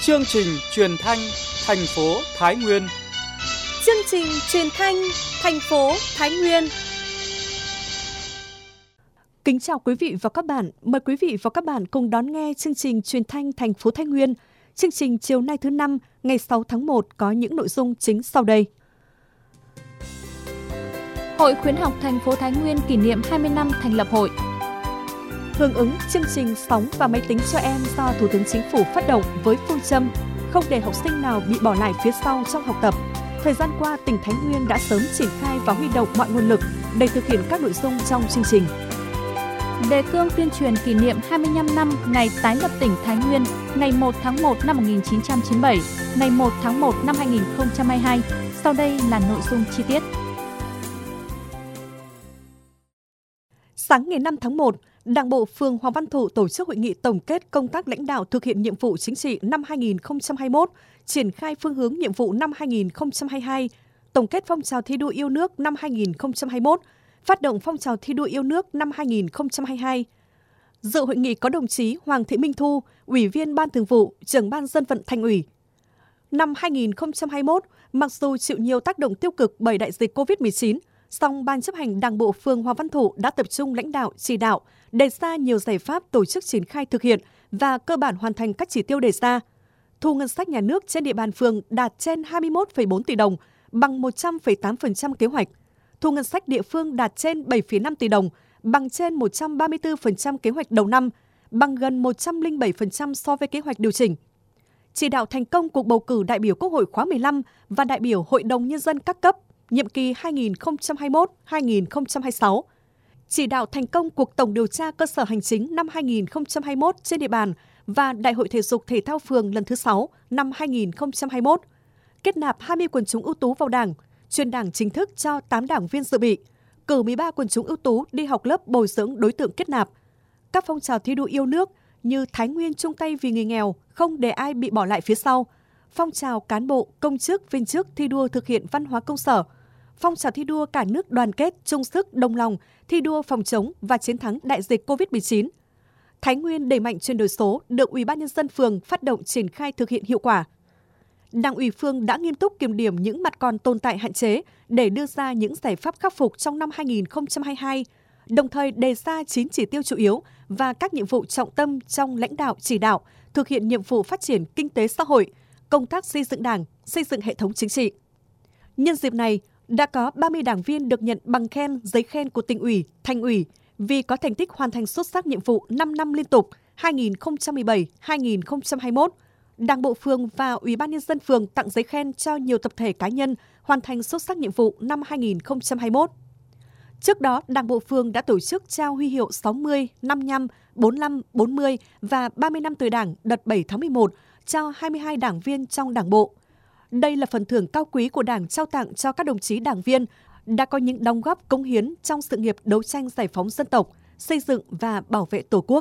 Chương trình truyền thanh thành phố Thái Nguyên. Chương trình truyền thanh thành phố Thái Nguyên. Kính chào quý vị và các bạn. Mời quý vị và các bạn cùng đón nghe chương trình truyền thanh thành phố Thái Nguyên. Chương trình chiều nay thứ Năm, ngày 6 tháng 1 có những nội dung chính sau đây. Hội khuyến học thành phố Thái Nguyên kỷ niệm 20 năm thành lập hội. Hưởng ứng chương trình sóng và máy tính cho em do Thủ tướng Chính phủ phát động với phương châm không để học sinh nào bị bỏ lại phía sau trong học tập. Thời gian qua, tỉnh Thái Nguyên đã sớm triển khai và huy động mọi nguồn lực để thực hiện các nội dung trong chương trình. Đề cương tuyên truyền kỷ niệm 25 năm ngày tái lập tỉnh Thái Nguyên, ngày 1 tháng 1 năm 1997, ngày 1 tháng 1 năm 2022. Sau đây là nội dung chi tiết. Sáng ngày 5 tháng 1, Đảng bộ phường Hoàng Văn Thụ tổ chức hội nghị tổng kết công tác lãnh đạo thực hiện nhiệm vụ chính trị năm 2021, triển khai phương hướng nhiệm vụ năm 2022, tổng kết phong trào thi đua yêu nước năm 2021, phát động phong trào thi đua yêu nước năm 2022. Dự hội nghị có đồng chí Hoàng Thị Minh Thu, Ủy viên Ban Thường vụ, Trưởng Ban Dân vận Thành ủy. Năm 2021, mặc dù chịu nhiều tác động tiêu cực bởi đại dịch COVID-19, song Ban chấp hành Đảng bộ phường Hoàng Văn Thụ đã tập trung lãnh đạo, chỉ đạo, đề ra nhiều giải pháp tổ chức triển khai thực hiện và cơ bản hoàn thành các chỉ tiêu đề ra. Thu ngân sách nhà nước trên địa bàn phường đạt trên 21,4 tỷ đồng, bằng 100,8% kế hoạch. Thu ngân sách địa phương đạt trên 7,5 tỷ đồng, bằng trên 134% kế hoạch đầu năm, bằng gần 107% so với kế hoạch điều chỉnh. Chỉ đạo thành công cuộc bầu cử đại biểu Quốc hội khóa 15 và đại biểu Hội đồng Nhân dân các cấp, nhiệm kỳ 2021-2026. Chỉ đạo thành công cuộc tổng điều tra cơ sở hành chính năm 2021 trên địa bàn và Đại hội thể dục thể thao phường lần thứ 6 năm 2021. Kết nạp 20 quần chúng ưu tú vào Đảng, truyền Đảng chính thức cho 8 đảng viên dự bị, cử 13 quần chúng ưu tú đi học lớp bồi dưỡng đối tượng kết nạp. Các phong trào thi đua yêu nước như Thái Nguyên chung tay vì người nghèo, không để ai bị bỏ lại phía sau. Phong trào cán bộ, công chức, viên chức thi đua thực hiện văn hóa công sở. Phong trào thi đua cả nước đoàn kết, chung sức, đồng lòng, thi đua phòng chống và chiến thắng đại dịch COVID-19. Thái Nguyên đẩy mạnh chuyển đổi số được Ủy ban Nhân dân phường phát động triển khai thực hiện hiệu quả. Đảng ủy phường đã nghiêm túc kiểm điểm những mặt còn tồn tại hạn chế để đưa ra những giải pháp khắc phục trong năm 2022, đồng thời đề ra 9 chỉ tiêu chủ yếu và các nhiệm vụ trọng tâm trong lãnh đạo chỉ đạo, thực hiện nhiệm vụ phát triển kinh tế xã hội, công tác xây dựng Đảng, xây dựng hệ thống chính trị. Nhân dịp này, đã có 30 đảng viên được nhận bằng khen, giấy khen của Tỉnh ủy, Thành ủy vì có thành tích hoàn thành xuất sắc nhiệm vụ 5 năm liên tục 2017-2021. Đảng bộ phường và Ủy ban Nhân dân phường tặng giấy khen cho nhiều tập thể cá nhân hoàn thành xuất sắc nhiệm vụ năm 2021. Trước đó, Đảng bộ phường đã tổ chức trao huy hiệu 60, 55, 45, 40 và 30 năm tuổi Đảng đợt 7 tháng 11 cho 22 đảng viên trong Đảng bộ. Đây là phần thưởng cao quý của Đảng trao tặng cho các đồng chí đảng viên đã có những đóng góp cống hiến trong sự nghiệp đấu tranh giải phóng dân tộc, xây dựng và bảo vệ Tổ quốc.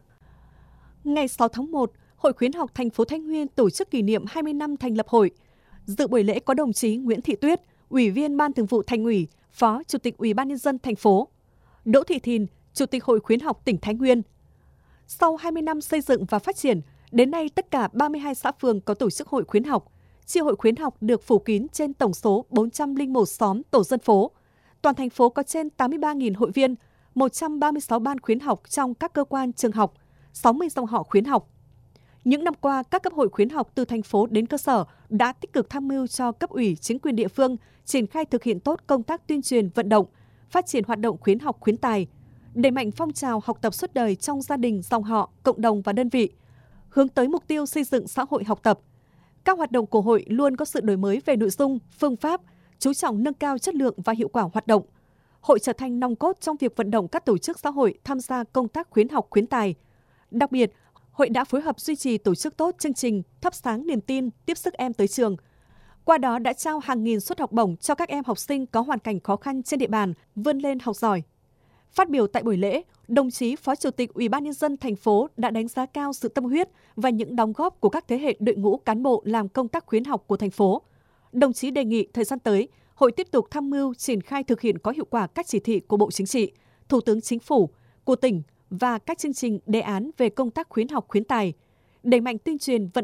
Ngày 6 tháng 1, Hội khuyến học thành phố Thái Nguyên tổ chức kỷ niệm 20 năm thành lập hội. Dự buổi lễ có đồng chí Nguyễn Thị Tuyết, Ủy viên Ban Thường vụ Thành ủy, Phó Chủ tịch Ủy ban Nhân dân thành phố, Đỗ Thị Thìn, Chủ tịch Hội khuyến học tỉnh Thái Nguyên. Sau 20 năm xây dựng và phát triển, đến nay tất cả 32 xã phường có tổ chức hội khuyến học. Chi hội khuyến học được phủ kín trên tổng số 401 xóm tổ dân phố. Toàn thành phố có trên 83.000 hội viên, 136 ban khuyến học trong các cơ quan trường học, 60 dòng họ khuyến học. Những năm qua, các cấp hội khuyến học từ thành phố đến cơ sở đã tích cực tham mưu cho cấp ủy, chính quyền địa phương triển khai thực hiện tốt công tác tuyên truyền vận động, phát triển hoạt động khuyến học khuyến tài, đẩy mạnh phong trào học tập suốt đời trong gia đình, dòng họ, cộng đồng và đơn vị, hướng tới mục tiêu xây dựng xã hội học tập. Các hoạt động của hội luôn có sự đổi mới về nội dung, phương pháp, chú trọng nâng cao chất lượng và hiệu quả hoạt động. Hội trở thành nòng cốt trong việc vận động các tổ chức xã hội tham gia công tác khuyến học khuyến tài. Đặc biệt, hội đã phối hợp duy trì tổ chức tốt chương trình Thắp sáng niềm tin, tiếp sức em tới trường. Qua đó đã trao hàng nghìn suất học bổng cho các em học sinh có hoàn cảnh khó khăn trên địa bàn vươn lên học giỏi. Phát biểu tại buổi lễ, đồng chí Phó Chủ tịch Ủy ban Nhân dân thành phố đã đánh giá cao sự tâm huyết và những đóng góp của các thế hệ đội ngũ cán bộ làm công tác khuyến học của thành phố. Đồng chí đề nghị thời gian tới, hội tiếp tục tham mưu triển khai thực hiện có hiệu quả các chỉ thị của Bộ Chính trị, Thủ tướng Chính phủ, của tỉnh và các chương trình đề án về công tác khuyến học khuyến tài, đẩy mạnh tuyên truyền vận động,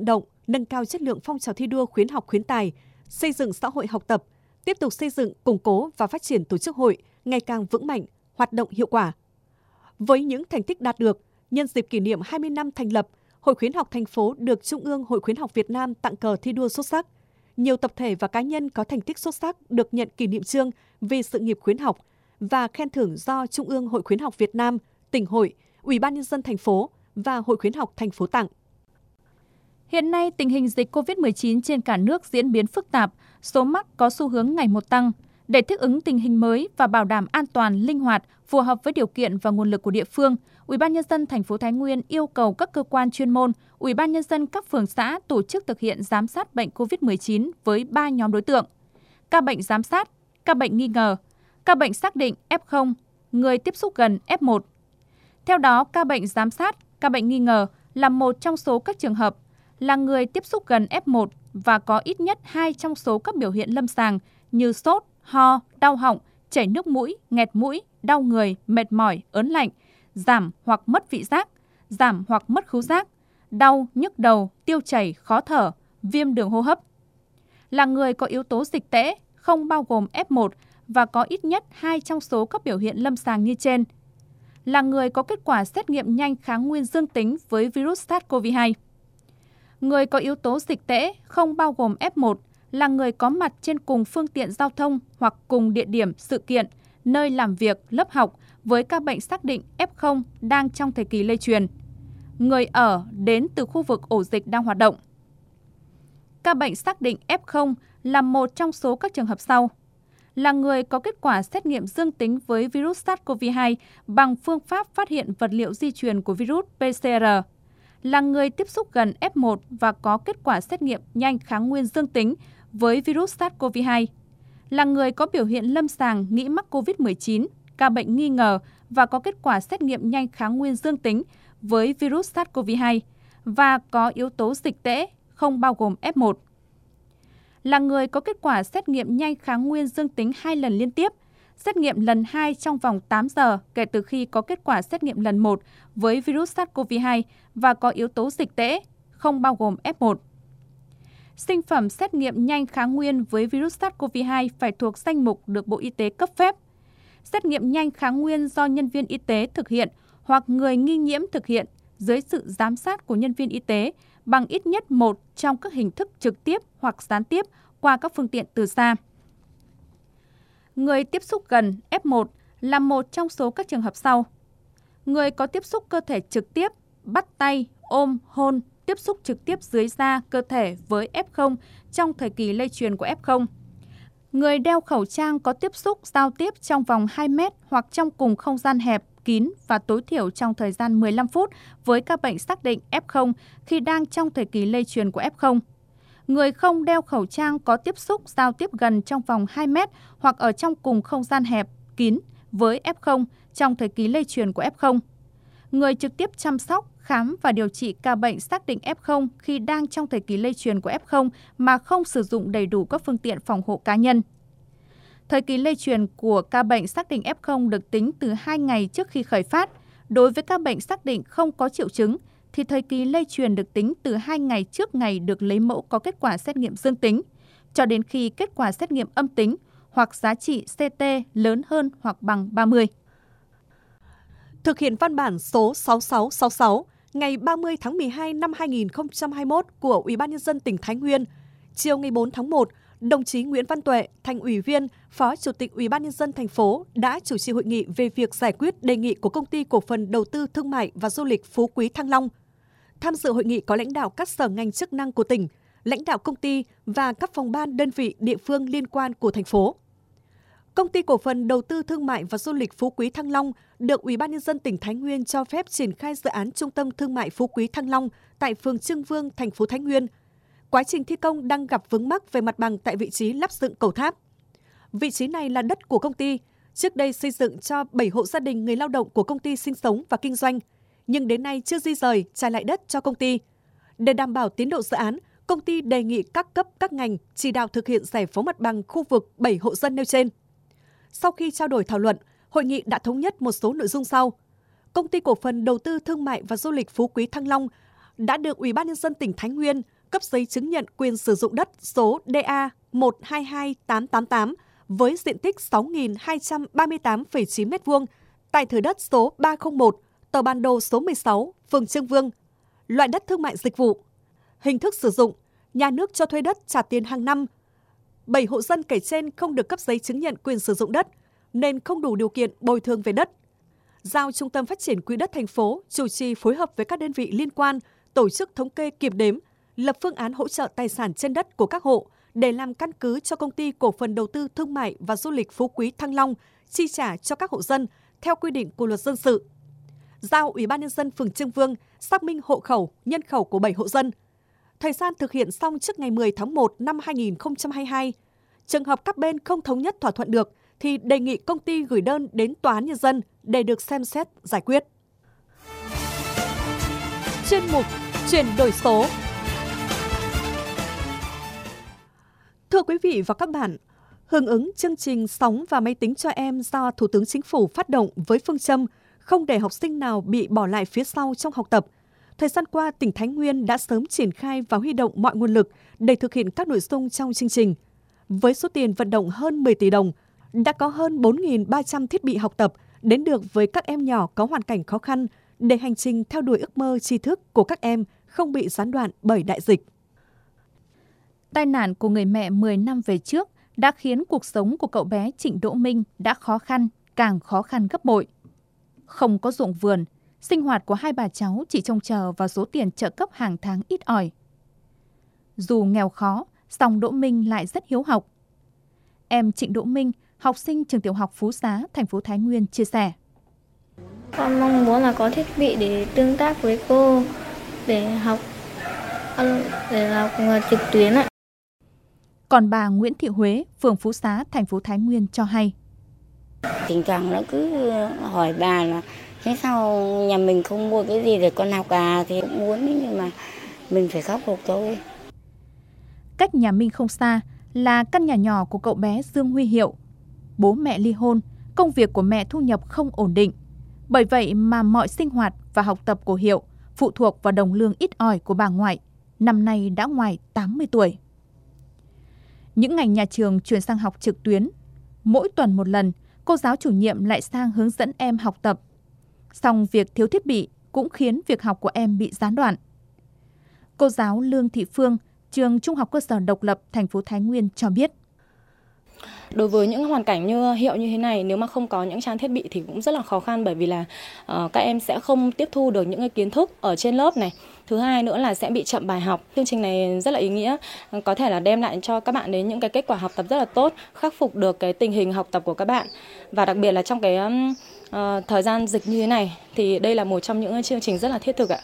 nâng cao chất lượng phong trào thi đua khuyến học khuyến tài, xây dựng xã hội học tập, tiếp tục xây dựng, củng cố và phát triển tổ chức hội ngày càng vững mạnh, hoạt động hiệu quả. Với những thành tích đạt được, nhân dịp kỷ niệm 20 năm thành lập, Hội khuyến học thành phố được Trung ương Hội khuyến học Việt Nam tặng cờ thi đua xuất sắc. Nhiều tập thể và cá nhân có thành tích xuất sắc được nhận kỷ niệm chương vì sự nghiệp khuyến học và khen thưởng do Trung ương Hội khuyến học Việt Nam, tỉnh hội, Ủy ban nhân dân thành phố và Hội khuyến học thành phố tặng. Hiện nay, tình hình dịch COVID-19 trên cả nước diễn biến phức tạp, số mắc có xu hướng ngày một tăng. Để thích ứng tình hình mới và bảo đảm an toàn, linh hoạt, phù hợp với điều kiện và nguồn lực của địa phương, Ủy ban nhân dân thành phố Thái Nguyên yêu cầu các cơ quan chuyên môn, Ủy ban nhân dân các phường xã tổ chức thực hiện giám sát bệnh COVID-19 với 3 nhóm đối tượng: ca bệnh giám sát, ca bệnh nghi ngờ, ca bệnh xác định F0, người tiếp xúc gần F1. Theo đó, ca bệnh giám sát, ca bệnh nghi ngờ là một trong số các trường hợp là người tiếp xúc gần F1 và có ít nhất 2 trong số các biểu hiện lâm sàng như sốt, ho, đau họng, chảy nước mũi, nghẹt mũi, đau người, mệt mỏi, ớn lạnh, giảm hoặc mất vị giác, giảm hoặc mất khứu giác, đau, nhức đầu, tiêu chảy, khó thở, viêm đường hô hấp. Là người có yếu tố dịch tễ, không bao gồm F1 và có ít nhất 2 trong số các biểu hiện lâm sàng như trên. Là người có kết quả xét nghiệm nhanh kháng nguyên dương tính với virus SARS-CoV-2. Người có yếu tố dịch tễ, không bao gồm F1, là người có mặt trên cùng phương tiện giao thông hoặc cùng địa điểm, sự kiện, nơi làm việc, lớp học với ca bệnh xác định F0 đang trong thời kỳ lây truyền. Người ở đến từ khu vực ổ dịch đang hoạt động. Ca bệnh xác định F0 là một trong số các trường hợp sau: là người có kết quả xét nghiệm dương tính với virus SARS-CoV-2 bằng phương pháp phát hiện vật liệu di truyền của virus PCR, là người tiếp xúc gần F1 và có kết quả xét nghiệm nhanh kháng nguyên dương tính với virus SARS-CoV-2, là người có biểu hiện lâm sàng nghi mắc COVID-19, ca bệnh nghi ngờ và có kết quả xét nghiệm nhanh kháng nguyên dương tính với virus SARS-CoV-2 và có yếu tố dịch tễ, không bao gồm F1. Là người có kết quả xét nghiệm nhanh kháng nguyên dương tính 2 lần liên tiếp, xét nghiệm lần 2 trong vòng 8 giờ kể từ khi có kết quả xét nghiệm lần 1 với virus SARS-CoV-2 và có yếu tố dịch tễ, không bao gồm F1. Sinh phẩm xét nghiệm nhanh kháng nguyên với virus SARS-CoV-2 phải thuộc danh mục được Bộ Y tế cấp phép. Xét nghiệm nhanh kháng nguyên do nhân viên y tế thực hiện hoặc người nghi nhiễm thực hiện dưới sự giám sát của nhân viên y tế bằng ít nhất một trong các hình thức trực tiếp hoặc gián tiếp qua các phương tiện từ xa. Người tiếp xúc gần F1 là một trong số các trường hợp sau: người có tiếp xúc cơ thể trực tiếp, bắt tay, ôm, hôn, tiếp xúc trực tiếp dưới da, cơ thể với F0 trong thời kỳ lây truyền của F0. Người đeo khẩu trang có tiếp xúc giao tiếp trong vòng 2 mét hoặc trong cùng không gian hẹp, kín và tối thiểu trong thời gian 15 phút với ca bệnh xác định F0 khi đang trong thời kỳ lây truyền của F0. Người không đeo khẩu trang có tiếp xúc giao tiếp gần trong vòng 2 mét hoặc ở trong cùng không gian hẹp, kín với F0 trong thời kỳ lây truyền của F0. Người trực tiếp chăm sóc, khám và điều trị ca bệnh xác định F0 khi đang trong thời kỳ lây truyền của F0 mà không sử dụng đầy đủ các phương tiện phòng hộ cá nhân. Thời kỳ lây truyền của ca bệnh xác định F0 được tính từ 2 ngày trước khi khởi phát. Đối với ca bệnh xác định không có triệu chứng, thì thời kỳ lây truyền được tính từ 2 ngày trước ngày được lấy mẫu có kết quả xét nghiệm dương tính, cho đến khi kết quả xét nghiệm âm tính hoặc giá trị CT lớn hơn hoặc bằng 30. Thực hiện văn bản số 6666 ngày 30 tháng 12 năm 2021 của Ủy ban nhân dân tỉnh Thái Nguyên, chiều ngày 4 tháng 1, đồng chí Nguyễn Văn Tuệ, Thành ủy viên, Phó Chủ tịch Ủy ban nhân dân thành phố đã chủ trì hội nghị về việc giải quyết đề nghị của Công ty Cổ phần Đầu tư Thương mại và Du lịch Phú Quý Thăng Long. Tham dự hội nghị có lãnh đạo các sở ngành chức năng của tỉnh, lãnh đạo công ty và các phòng ban đơn vị địa phương liên quan của thành phố. Công ty Cổ phần Đầu tư Thương mại và Du lịch Phú Quý Thăng Long được Ủy ban nhân dân tỉnh Thái Nguyên cho phép triển khai dự án Trung tâm Thương mại Phú Quý Thăng Long tại phường Trưng Vương, thành phố Thái Nguyên. Quá trình thi công đang gặp vướng mắc về mặt bằng tại vị trí lắp dựng cầu tháp. Vị trí này là đất của công ty, trước đây xây dựng cho 7 hộ gia đình người lao động của công ty sinh sống và kinh doanh, nhưng đến nay chưa di rời, trả lại đất cho công ty. Để đảm bảo tiến độ dự án, công ty đề nghị các cấp các ngành chỉ đạo thực hiện giải phóng mặt bằng khu vực 7 hộ dân nêu trên. Sau khi trao đổi thảo luận, hội nghị đã thống nhất một số nội dung sau. Công ty Cổ phần Đầu tư Thương mại và Du lịch Phú Quý Thăng Long đã được Ủy ban nhân dân tỉnh Thái Nguyên cấp giấy chứng nhận quyền sử dụng đất số DA 122888 với diện tích 6.238,9 m2 tại thửa đất số 301, tờ bản đồ số 16, phường Trương Vương. Loại đất thương mại dịch vụ. Hình thức sử dụng, nhà nước cho thuê đất trả tiền hàng năm. 7 hộ dân kể trên không được cấp giấy chứng nhận quyền sử dụng đất nên không đủ điều kiện bồi thường về đất. Giao Trung tâm Phát triển Quỹ đất thành phố chủ trì phối hợp với các đơn vị liên quan tổ chức thống kê kiểm đếm, lập phương án hỗ trợ tài sản trên đất của các hộ để làm căn cứ cho Công ty Cổ phần Đầu tư Thương mại và Du lịch Phú Quý Thăng Long chi trả cho các hộ dân theo quy định của Luật Dân sự. Giao Ủy ban Nhân dân phường Trương Vương xác minh hộ khẩu, nhân khẩu của 7 hộ dân. Thời gian thực hiện xong trước ngày 10 tháng 1 năm 2022. Trường hợp các bên không thống nhất thỏa thuận được thì đề nghị công ty gửi đơn đến Tòa án Nhân dân để được xem xét giải quyết. Chuyên mục Chuyển đổi số. Thưa quý vị và các bạn, hưởng ứng chương trình Sóng và Máy tính cho em do Thủ tướng Chính phủ phát động với phương châm không để học sinh nào bị bỏ lại phía sau trong học tập, thời gian qua, tỉnh Thái Nguyên đã sớm triển khai và huy động mọi nguồn lực để thực hiện các nội dung trong chương trình. Với số tiền vận động hơn 10 tỷ đồng, đã có hơn 4.300 thiết bị học tập đến được với các em nhỏ có hoàn cảnh khó khăn để hành trình theo đuổi ước mơ tri thức của các em không bị gián đoạn bởi đại dịch. Tai nạn của người mẹ 10 năm về trước đã khiến cuộc sống của cậu bé Trịnh Đỗ Minh đã khó khăn, càng khó khăn gấp bội. Không có ruộng vườn, sinh hoạt của hai bà cháu chỉ trông chờ vào số tiền trợ cấp hàng tháng ít ỏi. Dù nghèo khó, song Đỗ Minh lại rất hiếu học. Em Trịnh Đỗ Minh, học sinh trường tiểu học Phú Xá, thành phố Thái Nguyên chia sẻ. Con mong muốn là có thiết bị để tương tác với cô, để học trực tuyến ạ. Còn bà Nguyễn Thị Huế, phường Phú Xá, thành phố Thái Nguyên cho hay. Thỉnh thoảng nó cứ hỏi bà là thế sao nhà mình không mua cái gì để con học thì cũng muốn nhưng mà mình phải khắc phục thôi. Cách nhà Minh không xa là căn nhà nhỏ của cậu bé Dương Huy Hiệu. Bố mẹ ly hôn, công việc của mẹ thu nhập không ổn định. Bởi vậy mà mọi sinh hoạt và học tập của Hiệu phụ thuộc vào đồng lương ít ỏi của bà ngoại, năm nay đã ngoài 80 tuổi. Những ngày nhà trường chuyển sang học trực tuyến, mỗi tuần một lần, cô giáo chủ nhiệm lại sang hướng dẫn em học tập. Song việc thiếu thiết bị cũng khiến việc học của em bị gián đoạn. Cô giáo Lương Thị Phương, trường Trung học cơ sở độc lập thành phố Thái Nguyên cho biết. Đối với những hoàn cảnh như Hiệu như thế này, nếu mà không có những trang thiết bị thì cũng rất là khó khăn, bởi vì là các em sẽ không tiếp thu được những cái kiến thức ở trên lớp này. Thứ hai nữa là sẽ bị chậm bài học. Chương trình này rất là ý nghĩa, có thể là đem lại cho các bạn đến những cái kết quả học tập rất là tốt, khắc phục được cái tình hình học tập của các bạn. Và đặc biệt là trong cái thời gian dịch như thế này thì đây là một trong những chương trình rất là thiết thực ạ.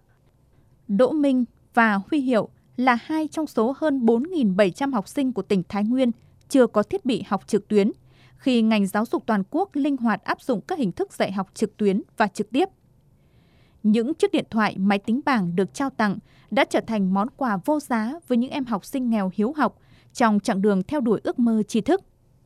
Đỗ Minh và Huy Hiệu là hai trong số hơn 4.700 học sinh của tỉnh Thái Nguyên chưa có thiết bị học trực tuyến, khi ngành giáo dục toàn quốc linh hoạt áp dụng các hình thức dạy học trực tuyến và trực tiếp. Những chiếc điện thoại, máy tính bảng được trao tặng đã trở thành món quà vô giá với những em học sinh nghèo hiếu học trong chặng đường theo đuổi ước mơ tri thức.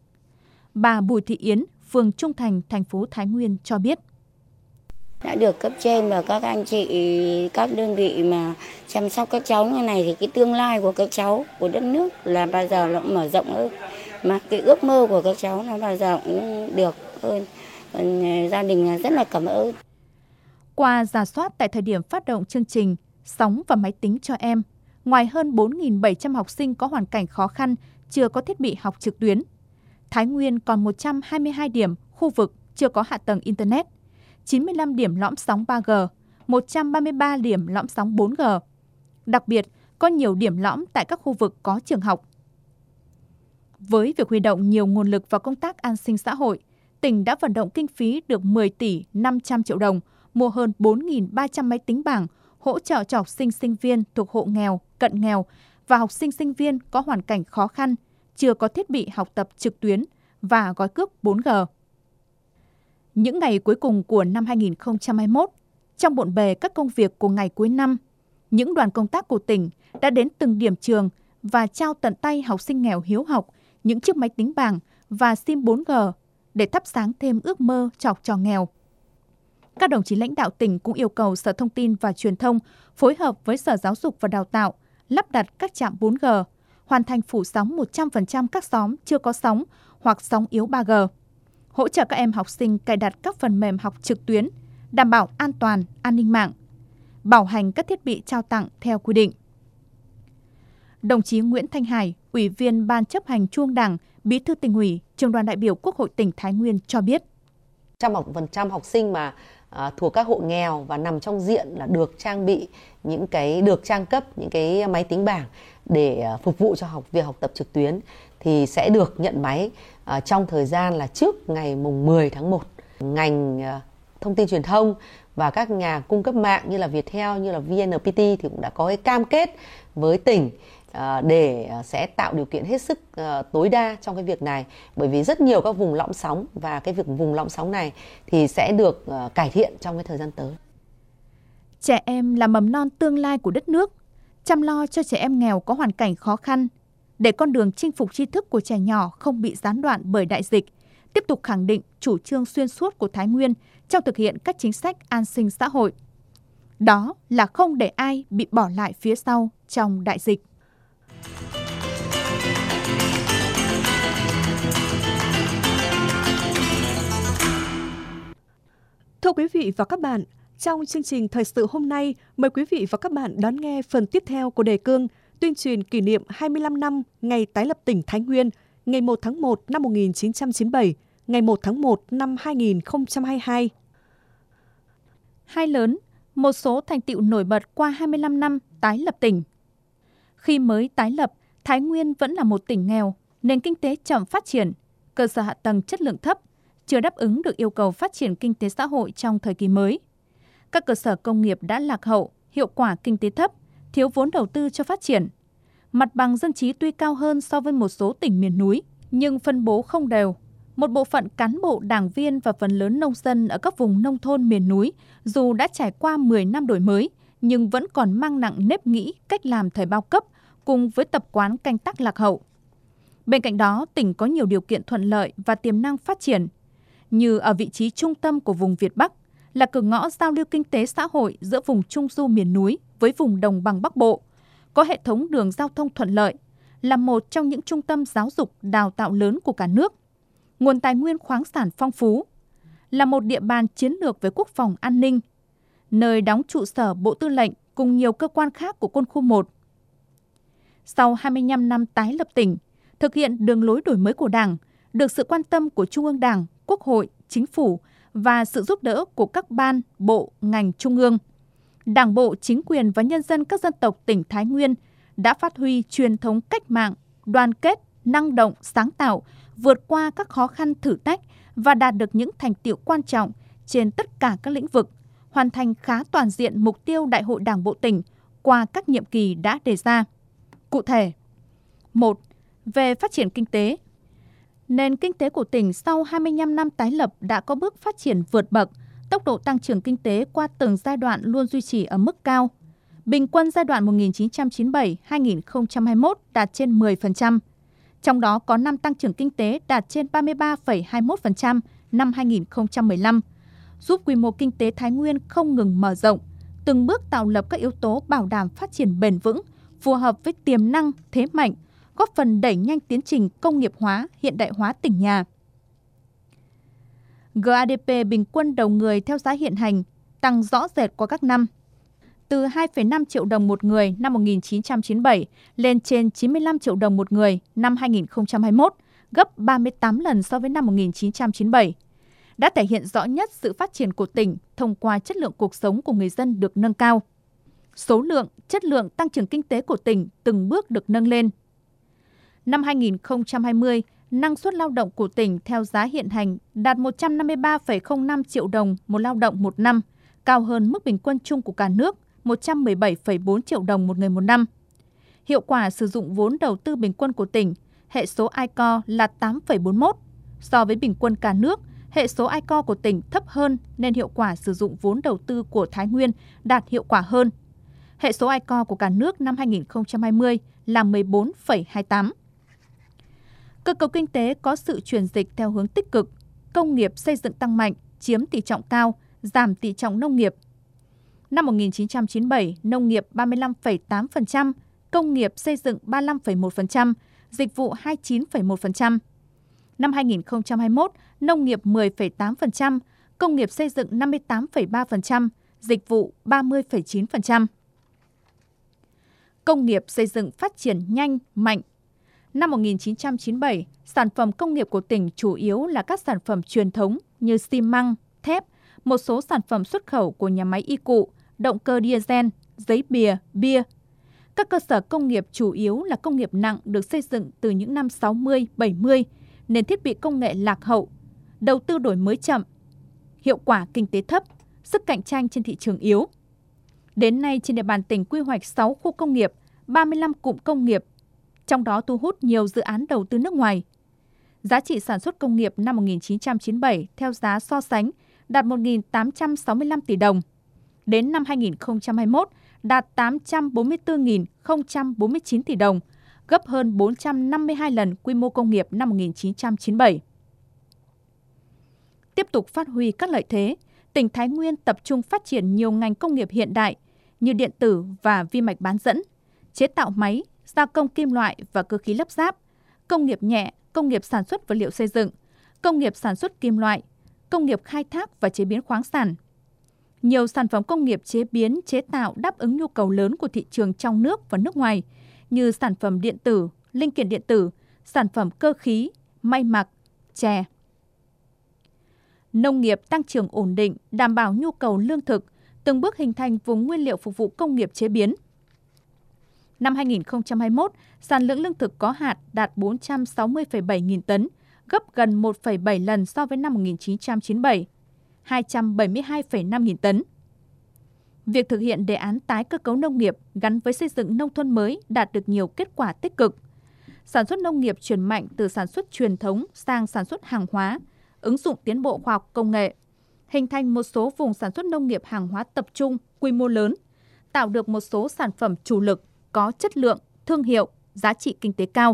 Bà Bùi Thị Yến, phường Trung Thành, thành phố Thái Nguyên cho biết. Đã được cấp trên và các anh chị, các đơn vị mà chăm sóc các cháu như này thì cái tương lai của các cháu, của đất nước là bao giờ nó mở rộng hơn. Mà cái ước mơ của các cháu nó bao giờ cũng được hơn. Còn gia đình rất là cảm ơn. Qua rà soát tại thời điểm phát động chương trình Sóng và Máy tính cho em, ngoài hơn 4.700 học sinh có hoàn cảnh khó khăn chưa có thiết bị học trực tuyến, Thái Nguyên còn 122 điểm khu vực chưa có hạ tầng Internet, 95 điểm lõm sóng 3G, 133 điểm lõm sóng 4G. Đặc biệt, có nhiều điểm lõm tại các khu vực có trường học. Với việc huy động nhiều nguồn lực vào công tác an sinh xã hội, tỉnh đã vận động kinh phí được 10 tỷ 500 triệu đồng, mua hơn 4.300 máy tính bảng, hỗ trợ cho học sinh sinh viên thuộc hộ nghèo, cận nghèo và học sinh sinh viên có hoàn cảnh khó khăn, chưa có thiết bị học tập trực tuyến và gói cước 4G. Những ngày cuối cùng của năm 2021, trong bộn bề các công việc của ngày cuối năm, những đoàn công tác của tỉnh đã đến từng điểm trường và trao tận tay học sinh nghèo hiếu học những chiếc máy tính bảng và SIM 4G để thắp sáng thêm ước mơ cho học trò nghèo. Các đồng chí lãnh đạo tỉnh cũng yêu cầu Sở Thông tin và Truyền thông phối hợp với Sở Giáo dục và Đào tạo lắp đặt các trạm 4G, hoàn thành phủ sóng 100% các xóm chưa có sóng hoặc sóng yếu 3G, hỗ trợ các em học sinh cài đặt các phần mềm học trực tuyến, đảm bảo an toàn, an ninh mạng, bảo hành các thiết bị trao tặng theo quy định. Đồng chí Nguyễn Thanh Hải, Ủy viên Ban chấp hành Trung ương Đảng, Bí thư Tỉnh ủy, Trưởng đoàn đại biểu Quốc hội tỉnh Thái Nguyên cho biết. 100% học sinh mà thuộc các hộ nghèo và nằm trong diện là được trang bị được trang cấp những cái máy tính bảng để phục vụ cho việc học tập trực tuyến thì sẽ được nhận máy trong thời gian là trước ngày mùng 10 tháng 1. Ngành thông tin truyền thông và các nhà cung cấp mạng như là Viettel, như là VNPT thì cũng đã có cái cam kết với tỉnh để sẽ tạo điều kiện hết sức tối đa trong cái việc này, bởi vì rất nhiều các vùng lõm sóng và cái việc vùng lõm sóng này thì sẽ được cải thiện trong cái thời gian tới. Trẻ em là mầm non tương lai của đất nước, chăm lo cho trẻ em nghèo có hoàn cảnh khó khăn để con đường chinh phục tri thức của trẻ nhỏ không bị gián đoạn bởi đại dịch, tiếp tục khẳng định chủ trương xuyên suốt của Thái Nguyên trong thực hiện các chính sách an sinh xã hội. Đó là không để ai bị bỏ lại phía sau trong đại dịch. Thưa quý vị và các bạn, trong chương trình thời sự hôm nay, mời quý vị và các bạn đón nghe phần tiếp theo của đề cương tuyên truyền kỷ niệm 25 năm ngày tái lập tỉnh Thái Nguyên, ngày 1 tháng 1 năm 1997, ngày 1 tháng 1 năm 2022. Hai lớn, một số thành tựu nổi bật qua 25 năm tái lập tỉnh. Khi mới tái lập, Thái Nguyên vẫn là một tỉnh nghèo, nền kinh tế chậm phát triển, cơ sở hạ tầng chất lượng thấp, chưa đáp ứng được yêu cầu phát triển kinh tế xã hội trong thời kỳ mới. Các cơ sở công nghiệp đã lạc hậu, hiệu quả kinh tế thấp, thiếu vốn đầu tư cho phát triển. Mặt bằng dân trí tuy cao hơn so với một số tỉnh miền núi, nhưng phân bố không đều. Một bộ phận cán bộ, đảng viên và phần lớn nông dân ở các vùng nông thôn miền núi, dù đã trải qua 10 năm đổi mới, nhưng vẫn còn mang nặng nếp nghĩ, cách làm thời bao cấp, cùng với tập quán canh tác lạc hậu. Bên cạnh đó, tỉnh có nhiều điều kiện thuận lợi và tiềm năng phát triển, như ở vị trí trung tâm của vùng Việt Bắc, là cửa ngõ giao lưu kinh tế xã hội giữa vùng Trung Du miền núi với vùng Đồng bằng Bắc Bộ, có hệ thống đường giao thông thuận lợi, là một trong những trung tâm giáo dục đào tạo lớn của cả nước, nguồn tài nguyên khoáng sản phong phú, là một địa bàn chiến lược về quốc phòng an ninh, nơi đóng trụ sở Bộ Tư lệnh cùng nhiều cơ quan khác của Quân khu 1. Sau 25 năm tái lập tỉnh, thực hiện đường lối đổi mới của Đảng, được sự quan tâm của Trung ương Đảng, Quốc hội, Chính phủ và sự giúp đỡ của các ban, bộ, ngành trung ương, Đảng bộ, chính quyền và nhân dân các dân tộc tỉnh Thái Nguyên đã phát huy truyền thống cách mạng, đoàn kết, năng động, sáng tạo, vượt qua các khó khăn thử thách và đạt được những thành tựu quan trọng trên tất cả các lĩnh vực, hoàn thành khá toàn diện mục tiêu Đại hội Đảng bộ tỉnh qua các nhiệm kỳ đã đề ra. Cụ thể, 1. Về phát triển kinh tế. Nền kinh tế của tỉnh sau 25 năm tái lập đã có bước phát triển vượt bậc, tốc độ tăng trưởng kinh tế qua từng giai đoạn luôn duy trì ở mức cao. Bình quân giai đoạn 1997-2021 đạt trên 10%, trong đó có năm tăng trưởng kinh tế đạt trên 33,21% năm 2015, giúp quy mô kinh tế Thái Nguyên không ngừng mở rộng, từng bước tạo lập các yếu tố bảo đảm phát triển bền vững, phù hợp với tiềm năng, thế mạnh, góp phần đẩy nhanh tiến trình công nghiệp hóa, hiện đại hóa tỉnh nhà. GADP bình quân đầu người theo giá hiện hành tăng rõ rệt qua các năm, từ 2,5 triệu đồng một người năm 1997 lên trên 95 triệu đồng một người năm 2021, gấp 38 lần so với năm 1997. Đã thể hiện rõ nhất sự phát triển của tỉnh thông qua chất lượng cuộc sống của người dân được nâng cao. Số lượng, chất lượng tăng trưởng kinh tế của tỉnh từng bước được nâng lên. Năm 2020, năng suất lao động của tỉnh theo giá hiện hành đạt 153,05 triệu đồng một lao động một năm, cao hơn mức bình quân chung của cả nước 117,4 triệu đồng một người một năm. Hiệu quả sử dụng vốn đầu tư bình quân của tỉnh, hệ số ICO là 8,41. So với bình quân cả nước, hệ số ICO của tỉnh thấp hơn nên hiệu quả sử dụng vốn đầu tư của Thái Nguyên đạt hiệu quả hơn. Hệ số ICO của cả nước năm 2020 là 14,28. Cơ cấu kinh tế có sự chuyển dịch theo hướng tích cực, công nghiệp xây dựng tăng mạnh, chiếm tỷ trọng cao, giảm tỷ trọng nông nghiệp. Năm 1997, nông nghiệp 35,8%, công nghiệp xây dựng 35,1%, dịch vụ 29,1%. Năm 2021, nông nghiệp 10,8%, công nghiệp xây dựng 58,3%, dịch vụ 30,9%. Công nghiệp xây dựng phát triển nhanh, mạnh. Năm 1997, sản phẩm công nghiệp của tỉnh chủ yếu là các sản phẩm truyền thống như xi măng, thép, một số sản phẩm xuất khẩu của nhà máy y cụ, động cơ diesel, giấy bia. Các cơ sở công nghiệp chủ yếu là công nghiệp nặng được xây dựng từ những năm 60, 70, nên thiết bị công nghệ lạc hậu, đầu tư đổi mới chậm, hiệu quả kinh tế thấp, sức cạnh tranh trên thị trường yếu. Đến nay, trên địa bàn tỉnh quy hoạch 6 khu công nghiệp, 35 cụm công nghiệp, trong đó thu hút nhiều dự án đầu tư nước ngoài. Giá trị sản xuất công nghiệp năm 1997 theo giá so sánh đạt 1.865 tỷ đồng. Đến năm 2021 đạt 844.049 tỷ đồng, gấp hơn 452 lần quy mô công nghiệp năm 1997. Tiếp tục phát huy các lợi thế, tỉnh Thái Nguyên tập trung phát triển nhiều ngành công nghiệp hiện đại như điện tử và vi mạch bán dẫn, chế tạo máy, gia công kim loại và cơ khí lắp ráp, công nghiệp nhẹ, công nghiệp sản xuất vật liệu xây dựng, công nghiệp sản xuất kim loại, công nghiệp khai thác và chế biến khoáng sản. Nhiều sản phẩm công nghiệp chế biến, chế tạo đáp ứng nhu cầu lớn của thị trường trong nước và nước ngoài như sản phẩm điện tử, linh kiện điện tử, sản phẩm cơ khí, may mặc, chè. Nông nghiệp tăng trưởng ổn định, đảm bảo nhu cầu lương thực, từng bước hình thành vùng nguyên liệu phục vụ công nghiệp chế biến. Năm 2021, sản lượng lương thực có hạt đạt 460,7 nghìn tấn, gấp gần 1,7 lần so với năm 1997, 272,5 nghìn tấn. Việc thực hiện đề án tái cơ cấu nông nghiệp gắn với xây dựng nông thôn mới đạt được nhiều kết quả tích cực. Sản xuất nông nghiệp chuyển mạnh từ sản xuất truyền thống sang sản xuất hàng hóa, ứng dụng tiến bộ khoa học công nghệ, hình thành một số vùng sản xuất nông nghiệp hàng hóa tập trung, quy mô lớn, tạo được một số sản phẩm chủ lực, có chất lượng, thương hiệu, giá trị kinh tế cao.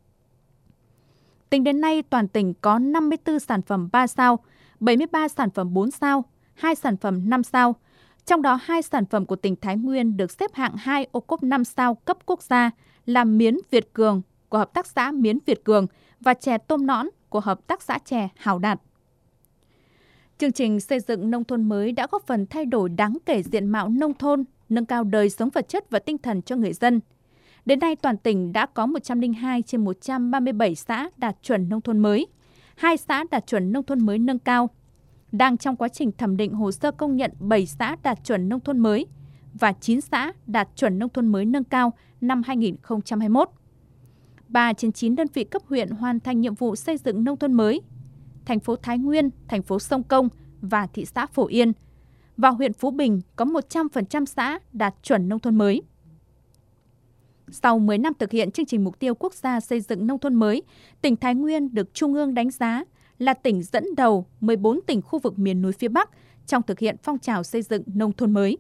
Tính đến nay, toàn tỉnh có 54 sản phẩm 3 sao, 73 sản phẩm 4 sao, 2 sản phẩm 5 sao. Trong đó, 2 sản phẩm của tỉnh Thái Nguyên được xếp hạng 2 ô cốp 5 sao cấp quốc gia là miến Việt Cường của Hợp tác xã Miến Việt Cường và chè tôm nõn của Hợp tác xã chè Hảo Đạt. Chương trình xây dựng nông thôn mới đã góp phần thay đổi đáng kể diện mạo nông thôn, nâng cao đời sống vật chất và tinh thần cho người dân. Đến nay, toàn tỉnh đã có 102 trên 137 xã đạt chuẩn nông thôn mới, 2 xã đạt chuẩn nông thôn mới nâng cao. Đang trong quá trình thẩm định hồ sơ công nhận 7 xã đạt chuẩn nông thôn mới và 9 xã đạt chuẩn nông thôn mới nâng cao năm 2021. 3 trên 9 đơn vị cấp huyện hoàn thành nhiệm vụ xây dựng nông thôn mới. Thành phố Thái Nguyên, thành phố Sông Công và thị xã Phổ Yên và huyện Phú Bình có 100% xã đạt chuẩn nông thôn mới. Sau 10 năm thực hiện chương trình mục tiêu quốc gia xây dựng nông thôn mới, tỉnh Thái Nguyên được Trung ương đánh giá là tỉnh dẫn đầu 14 tỉnh khu vực miền núi phía Bắc trong thực hiện phong trào xây dựng nông thôn mới.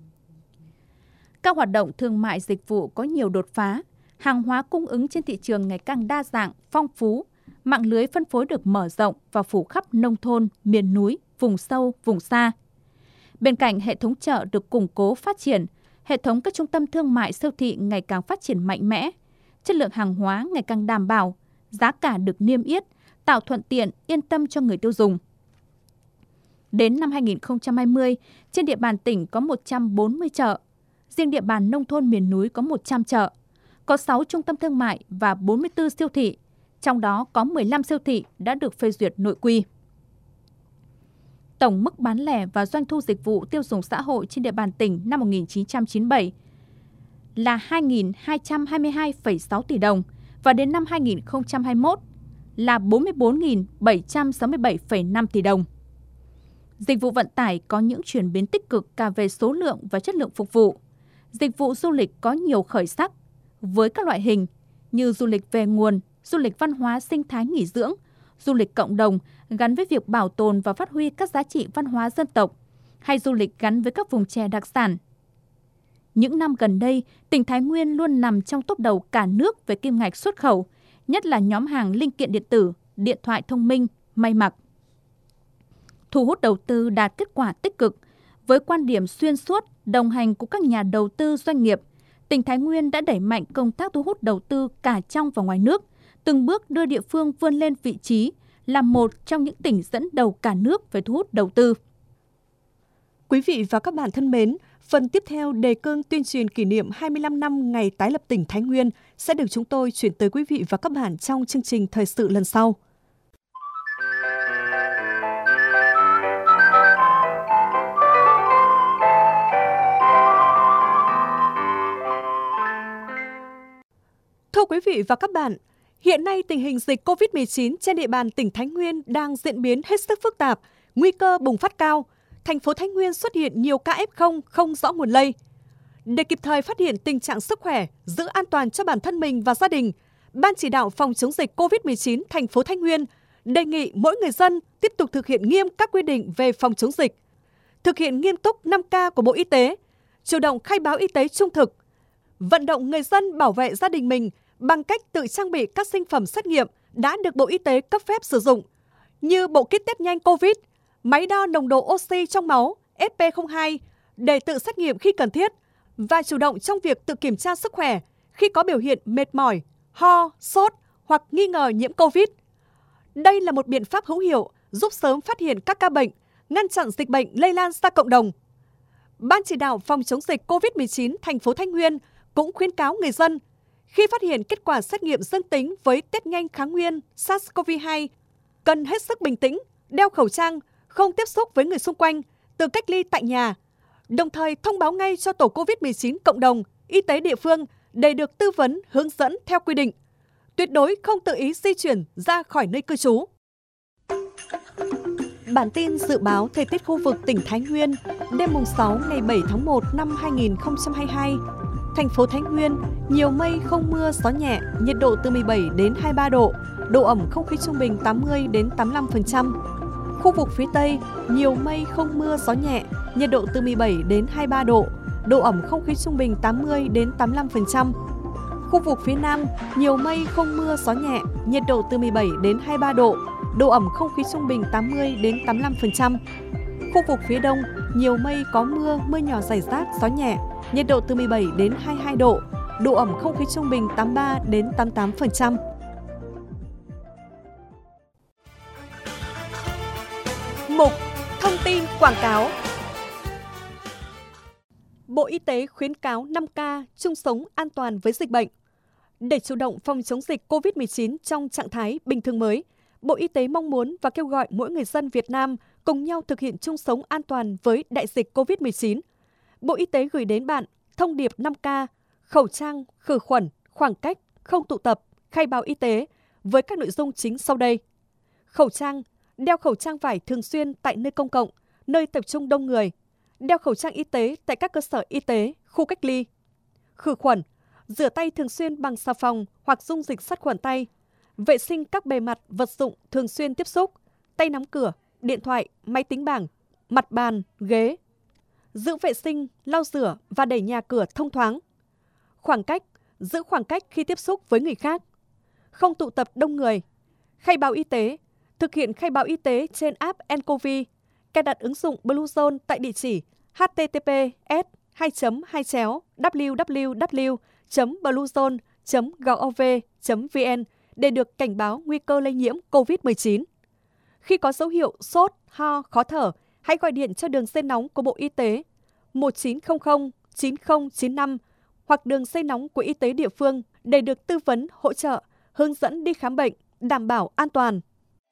Các hoạt động thương mại dịch vụ có nhiều đột phá, hàng hóa cung ứng trên thị trường ngày càng đa dạng, phong phú, mạng lưới phân phối được mở rộng và phủ khắp nông thôn, miền núi, vùng sâu, vùng xa. Bên cạnh hệ thống chợ được củng cố phát triển, hệ thống các trung tâm thương mại siêu thị ngày càng phát triển mạnh mẽ, chất lượng hàng hóa ngày càng đảm bảo, giá cả được niêm yết, tạo thuận tiện, yên tâm cho người tiêu dùng. Đến năm 2020, trên địa bàn tỉnh có 140 chợ, riêng địa bàn nông thôn miền núi có 100 chợ, có 6 trung tâm thương mại và 44 siêu thị, trong đó có 15 siêu thị đã được phê duyệt nội quy. Tổng mức bán lẻ và doanh thu dịch vụ tiêu dùng xã hội trên địa bàn tỉnh năm 1997 là 2.222,6 tỷ đồng và đến năm 2021 là 44.767,5 tỷ đồng. Dịch vụ vận tải có những chuyển biến tích cực cả về số lượng và chất lượng phục vụ. Dịch vụ du lịch có nhiều khởi sắc với các loại hình như du lịch về nguồn, du lịch văn hóa sinh thái nghỉ dưỡng, du lịch cộng đồng gắn với việc bảo tồn và phát huy các giá trị văn hóa dân tộc, hay du lịch gắn với các vùng chè đặc sản. Những năm gần đây, tỉnh Thái Nguyên luôn nằm trong tốp đầu cả nước về kim ngạch xuất khẩu, nhất là nhóm hàng linh kiện điện tử, điện thoại thông minh, may mặc. Thu hút đầu tư đạt kết quả tích cực, với quan điểm xuyên suốt, đồng hành của các nhà đầu tư doanh nghiệp, tỉnh Thái Nguyên đã đẩy mạnh công tác thu hút đầu tư cả trong và ngoài nước, từng bước đưa địa phương vươn lên vị trí là một trong những tỉnh dẫn đầu cả nước về thu hút đầu tư. Quý vị và các bạn thân mến, phần tiếp theo đề cương tuyên truyền kỷ niệm 25 năm ngày tái lập tỉnh Thái Nguyên sẽ được chúng tôi chuyển tới quý vị và các bạn trong chương trình thời sự lần sau. Thưa quý vị và các bạn, hiện nay tình hình dịch COVID-19 trên địa bàn tỉnh Thái Nguyên đang diễn biến hết sức phức tạp, nguy cơ bùng phát cao. Thành phố Thái Nguyên xuất hiện nhiều ca F0 không rõ nguồn lây. Để kịp thời phát hiện tình trạng sức khỏe, giữ an toàn cho bản thân mình và gia đình, Ban chỉ đạo phòng chống dịch COVID-19 thành phố Thái Nguyên đề nghị mỗi người dân tiếp tục thực hiện nghiêm các quy định về phòng chống dịch, thực hiện nghiêm túc 5K của Bộ Y tế, chủ động khai báo y tế trung thực, vận động người dân bảo vệ gia đình mình bằng cách tự trang bị các sinh phẩm xét nghiệm đã được Bộ Y tế cấp phép sử dụng, như bộ kit test nhanh COVID, máy đo nồng độ oxy trong máu FP02 để tự xét nghiệm khi cần thiết và chủ động trong việc tự kiểm tra sức khỏe khi có biểu hiện mệt mỏi, ho, sốt hoặc nghi ngờ nhiễm COVID. Đây là một biện pháp hữu hiệu giúp sớm phát hiện các ca bệnh, ngăn chặn dịch bệnh lây lan ra cộng đồng. Ban chỉ đạo phòng chống dịch COVID-19 thành phố Thái Nguyên cũng khuyến cáo người dân khi phát hiện kết quả xét nghiệm dương tính với test nhanh kháng nguyên SARS-CoV-2 cần hết sức bình tĩnh, đeo khẩu trang, không tiếp xúc với người xung quanh, tự cách ly tại nhà, đồng thời thông báo ngay cho tổ COVID-19 cộng đồng, y tế địa phương để được tư vấn, hướng dẫn theo quy định. Tuyệt đối không tự ý di chuyển ra khỏi nơi cư trú. Bản tin dự báo thời tiết khu vực tỉnh Thái Nguyên đêm mùng 6 ngày 7 tháng 1 năm 2022. Thành phố Thái Nguyên, nhiều mây không mưa, gió nhẹ, nhiệt độ từ 17 đến 23 độ, độ ẩm không khí trung bình 80 đến 85%. Khu vực phía Tây, nhiều mây không mưa, gió nhẹ, nhiệt độ từ 17 đến 23 độ, độ ẩm không khí trung bình 80 đến 85%. Khu vực phía Nam, nhiều mây không mưa, gió nhẹ, nhiệt độ từ 17 đến 23 độ, độ ẩm không khí trung bình 80 đến 85%. Khu vực phía Đông, nhiều mây có mưa, mưa nhỏ rải rác, gió nhẹ, nhiệt độ từ 17 đến 22 độ, độ ẩm không khí trung bình 83 đến 88%. Mục Thông tin quảng cáo. Bộ Y tế khuyến cáo 5K chung sống an toàn với dịch bệnh. Để chủ động phòng chống dịch COVID-19 trong trạng thái bình thường mới, Bộ Y tế mong muốn và kêu gọi mỗi người dân Việt Nam cùng nhau thực hiện chung sống an toàn với đại dịch COVID-19. Bộ Y tế gửi đến bạn thông điệp 5K, khẩu trang, khử khuẩn, khoảng cách, không tụ tập, khai báo y tế với các nội dung chính sau đây. Khẩu trang, đeo khẩu trang vải thường xuyên tại nơi công cộng, nơi tập trung đông người. Đeo khẩu trang y tế tại các cơ sở y tế, khu cách ly. Khử khuẩn, rửa tay thường xuyên bằng xà phòng hoặc dung dịch sát khuẩn tay. Vệ sinh các bề mặt, vật dụng thường xuyên tiếp xúc, tay nắm cửa, điện thoại, máy tính bảng, mặt bàn, ghế. Giữ vệ sinh, lau rửa và đẩy nhà cửa thông thoáng. Khoảng cách, giữ khoảng cách khi tiếp xúc với người khác. Không tụ tập đông người. Khai báo y tế, thực hiện khai báo y tế trên app nCoV. Cài đặt ứng dụng Bluezone tại địa chỉ https://www.bluezone.gov.vn để được cảnh báo nguy cơ lây nhiễm COVID-19. Khi có dấu hiệu sốt, ho, khó thở, hãy gọi điện cho đường dây nóng của Bộ Y tế 1900 9095 hoặc đường dây nóng của y tế địa phương để được tư vấn, hỗ trợ, hướng dẫn đi khám bệnh, đảm bảo an toàn.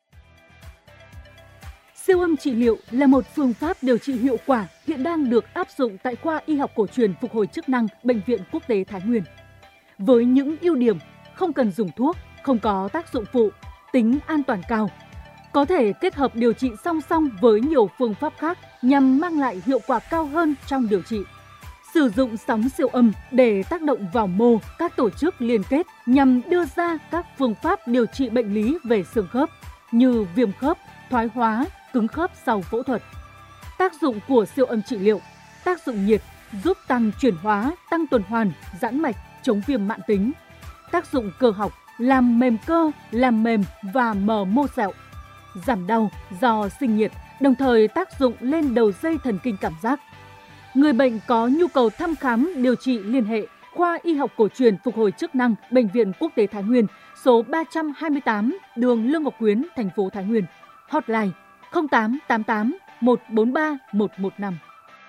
Siêu âm trị liệu là một phương pháp điều trị hiệu quả hiện đang được áp dụng tại khoa y học cổ truyền phục hồi chức năng Bệnh viện Quốc tế Thái Nguyên. Với những ưu điểm không cần dùng thuốc, không có tác dụng phụ, tính an toàn cao, có thể kết hợp điều trị song song với nhiều phương pháp khác nhằm mang lại hiệu quả cao hơn trong điều trị. Sử dụng sóng siêu âm để tác động vào mô các tổ chức liên kết nhằm đưa ra các phương pháp điều trị bệnh lý về xương khớp như viêm khớp, thoái hóa, cứng khớp sau phẫu thuật. Tác dụng của siêu âm trị liệu: tác dụng nhiệt, giúp tăng chuyển hóa, tăng tuần hoàn, giãn mạch, chống viêm mãn tính. Tác dụng cơ học: làm mềm cơ, làm mềm và mở mô sẹo. Giảm đau do sinh nhiệt, đồng thời tác dụng lên đầu dây thần kinh cảm giác. Người bệnh có nhu cầu thăm khám điều trị liên hệ khoa y học cổ truyền phục hồi chức năng Bệnh viện Quốc tế Thái Nguyên, số 328 đường Lương Ngọc Quyến, thành phố Thái Nguyên. Hotline 0888 143 115.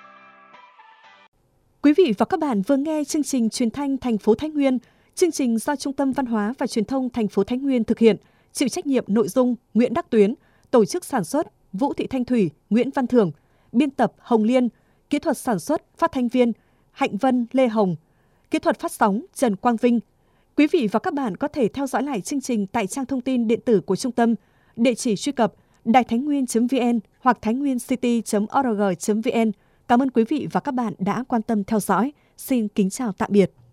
Quý vị và các bạn vừa nghe chương trình truyền thanh thành phố Thái Nguyên. Chương trình do Trung tâm Văn hóa và Truyền thông thành phố Thái Nguyên thực hiện, chịu trách nhiệm nội dung Nguyễn Đắc Tuyến, tổ chức sản xuất Vũ Thị Thanh Thủy, Nguyễn Văn Thưởng, biên tập Hồng Liên, kỹ thuật sản xuất phát thanh viên Hạnh Vân, Lê Hồng, kỹ thuật phát sóng Trần Quang Vinh. Quý vị và các bạn có thể theo dõi lại chương trình tại trang thông tin điện tử của trung tâm, địa chỉ truy cập đàithánhnguyên.vn hoặc thainhnguyêncity.org.vn. Cảm ơn quý vị và các bạn đã quan tâm theo dõi. Xin kính chào tạm biệt.